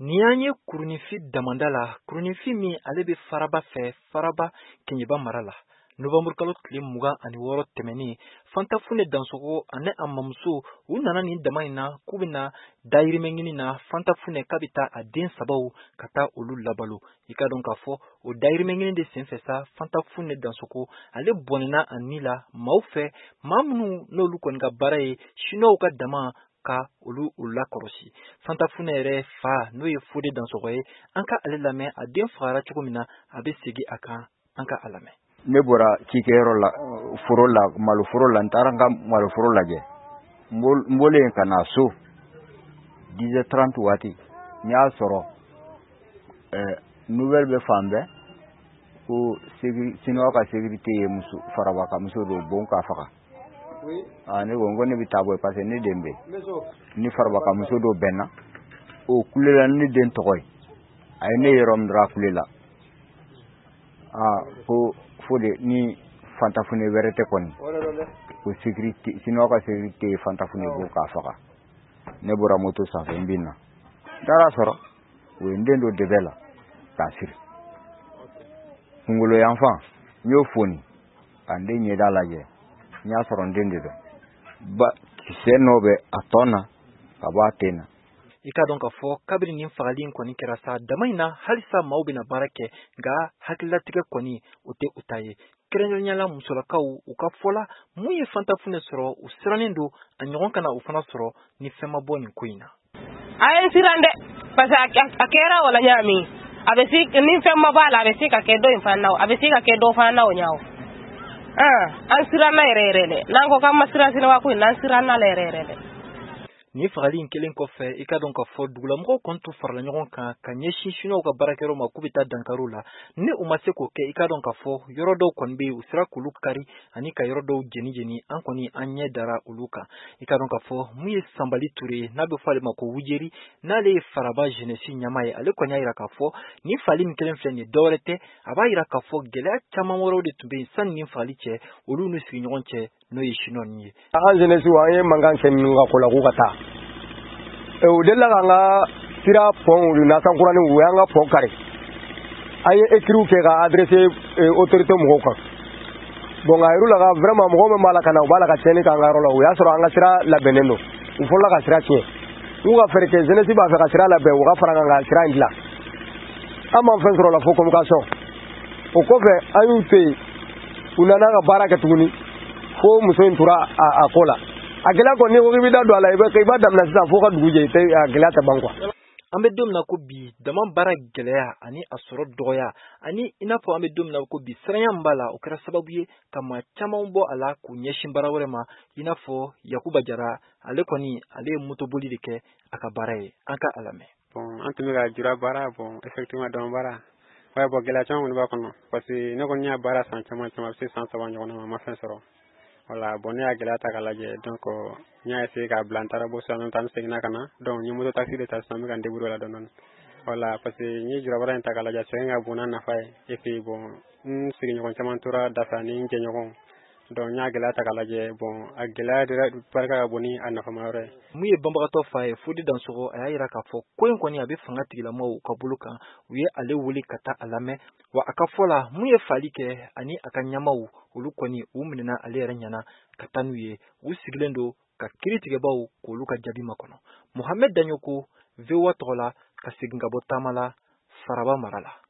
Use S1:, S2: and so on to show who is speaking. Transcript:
S1: Nianye kurunifi damandala, kurunifi mi alebe faraba fe, faraba kenyeba marala. November kalo tile muga ani woro temeni, fantafune dansoko ane amamuso, unana ni damaina, kubina, dairi mengini na fantafune kabita a den sabau kata olu labalu. Ika donc afo, o dairi mengini de senfesa, fantafune dansoko, ale bonena anila, maufe, mamnu no lukonga baraye, shino uka dama, ka olu la korosi fantafune yɛrɛ fa n'o ye fode dansɔgɔ ye an ka ale lamɛn a den fagara cogo min na a bɛ segi a kan an ka a lamɛn.
S2: Ne bɔra cikɛyɔrɔ la foro la maloforo la n taara n ka maloforo lajɛ n bɔlen ka na so 10h30 waati n y'a sɔrɔ nouvelle bɛ fan bɛɛ ko siniwaw ka sécurité ye faraba ka muso dɔ bon k'a faga. Ne ko ne bɛ taa bɔ parce que ne den bɛ ni faraba ka muso dɔ bɛnna o kulela ne den tɔgɔ ye a ye ne yɔrɔ min dɔrɔn a kulela fo de ni fantafune wɛrɛ tɛ kɔni ko sécurité siniwaw ka sécurité ye fantafune bon k'a faga. Ne bɔra moto sanfɛ n bɛ na n taara sɔrɔ o ye n den dɔ dɛbɛ la k'a siri kunkolo yanfan n y'o foni ka n den ɲɛda lajɛ n y'a sɔrɔ n den de don kisɛ nɔ bɛ a tɔ na ka bɔ a ten na.
S1: I ka dɔn k'a fɔ kabiri nin fagali in kɔni kɛra sa dama in na halisa maaw bɛna baara kɛ nka hakililatigɛ kɔni o tɛ u ta ye kɛrɛnkɛrɛnyala musolakaw u ka fɔla mun ye fantafune sɔrɔ u sirannen don a ɲɔgɔn kana u fana sɔrɔ ni fɛn ma bɔ nin ko in na.
S3: A ye siran dɛ parce que a kɛra wala ɲaami a bɛ se ni fɛn ma b'a la a bɛ se ka kɛ dɔ in fana na a bɛ se ka kɛ dɔ fana na o ɲawo. An siranna yɛrɛ yɛrɛ dɛ n'an ko k'an ma siran siniwa ko in n'an siranna la yɛrɛ yɛrɛ dɛ.
S1: Ni fagali in kelen kɔfɛ i ka dɔn k'a fɔ dugulamɔgɔw kɔni tun farala ɲɔgɔn kan ka ɲɛsin siniwaw ka baarakɛyɔrɔ ma k'u bɛ taa dankariw la ni u ma se k'o kɛ i ka dɔn k'a fɔ yɔrɔ dɔw kɔni bɛ yen u sera k'olu kari ani ka yɔrɔ dɔw jeni an kɔni an ɲɛ dara olu kan i ka dɔn k'a fɔ mun ye Sanbali Ture n'a bɛ fɔ ale ma ko Wujeri n'ale ye Faraba jeunesse ɲɛmaa ye ale kɔni y'a jira k'a fɔ ni fagali min kelen filɛ nin ye dɔwɛrɛ tɛ a b'a jira k'a fɔ gɛlɛya caman wɛrɛw de tun bɛ yen sanni nin fagali cɛ olu n'u sigiɲɔgɔn cɛ n'o ye chinois ye.
S4: An jeunesse an ye mankan kɛ minnu ka ko la k'u ka taa. O de la k'an ka sira pont nasankuranin u y'an ka pont kari an ye écrits kɛ ka adressé autorité mɔgɔw kan bon a yir'u la ka vraiment mɔgɔ min b'a la ka na u b'a la ka tiɲɛni k'an ka yɔrɔ la o y'a sɔrɔ an ka sira labɛnnen don u fɔlɔla ka sira tiɲɛ n'u ka fɛɛrɛ kɛ jeunesse b'a fɛ ka sira labɛn u ka fara kan ka sira in dilan an m'an fɛn sɔrɔ la fo communication o kɔfɛ an y'u to yen u nana ka baara kɛ tuguni fo muso in tora a ko la. A gɛlɛya kɔni ni ko k'i bɛ da don a la i b'a daminɛ sisan fo ka dugu jɛ a gɛlɛya tɛ ban quoi.
S1: An bɛ don min na ko bi dama baara gɛlɛya ani a sɔrɔ dɔgɔya ani i n'a fɔ an bɛ don min na ko bi siranya min b'a la o kɛra sababu ye ka maa caman bɔ a la k'u ɲɛsin baara wɛrɛ ma i n'a fɔ Yakuba Jara ale kɔni ale ye motoboli de kɛ a ka baara ye an ka a lamɛn.
S5: Bon an tun bɛ ka jura baara bon effectivement dama baara ouais bon gɛlɛya caman kɔni b'a kɔnɔ parce que ne kɔni y'a baara san caman a bɛ se san 3 ɲɔgɔn na ma ma fɛn sɔrɔ. Voilà, bon ne y'a gɛlɛya ta k'a lajɛ donc n y'a essayé k'a bila n taara bɔ sisan n seginna ka na donc n ye moto taxi de ta sisan n bɛ ka n débrouiller la dɔɔni voilà parce que n ye jurabara in ta k'a lajɛ sɛgɛn ka bon n'a nafa ye et puis bon n sigiɲɔgɔn caman tora da fɛ ani n jɛɲɔgɔnw donc n y'a gɛlɛya ta k'a lajɛ bon a gɛlɛya de barika ka bon ni a nafama yɔrɔ ye.
S1: Mun ye banbagatɔ fa ye Fode Dansɔgɔ a y'a jira k'a fɔ ko in kɔni a bɛ fanga tigilamɔgɔw ka bolo kan u ye ale wele ka taa a lamɛn wa a ka fɔ la mun ye fagali kɛ ani a ka ɲɛmaaw olu kɔni u minɛna ale yɛrɛ ɲɛna ka taa n'u ye u sigilen don ka kiiritigɛbaw k'olu ka jaabi makɔnɔ. Mohamed Daɲoko VOA tɔgɔ la ka segin ka bɔ taama la Faraba mara la.